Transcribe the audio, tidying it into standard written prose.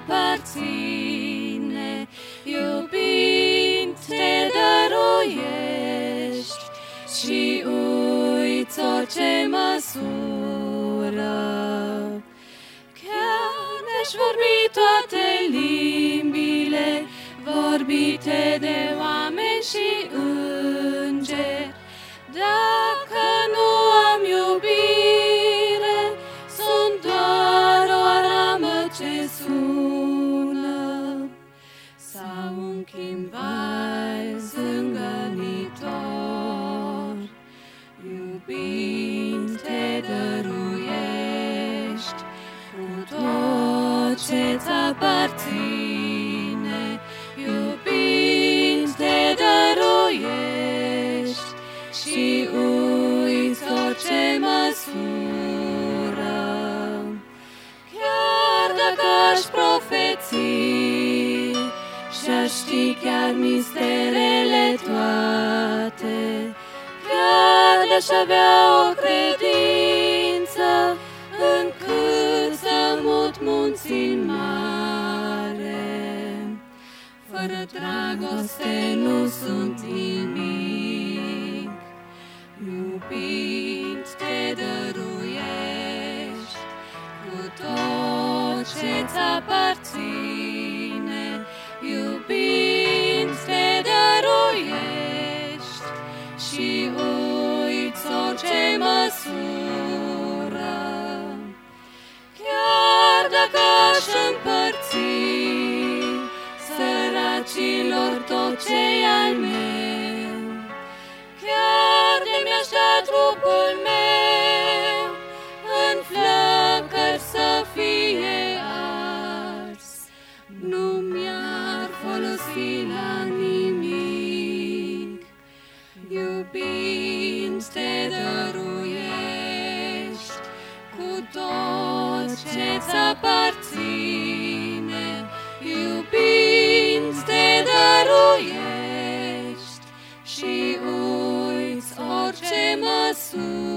aparține, iubind te dăruiești și uiți orice măsură. Chiar ne-aș vorbi toate limbile, vorbite de oameni și îngeri, dacă nu am iubire, sunt doar o aramă ce sună, sau un chimbai zângănitor. Iubind te dăruiești cu tot ce-ți aparține, iubind te dăruiești și uiți orice măsură. Chiar dacă aș profeți și-aș ști chiar misterele toate, chiar de-aș avea o credință încât să mut munți în mare, fără dragoste nu sunt nimic. Iubind te dăruiești cu tot ce-ți aparține, iubind te dăruiești și uiți orice măsură. Chiar dacă aș împărți săracilor tot ce-i al meu, chiar de mi-aș da trupul meu în flăcări să fie ars, nu mi-ar folosi la nimic. Iubind te dăruiești cu tot ce-ți aparține, iubind te dăruiești și uiți orice măsură.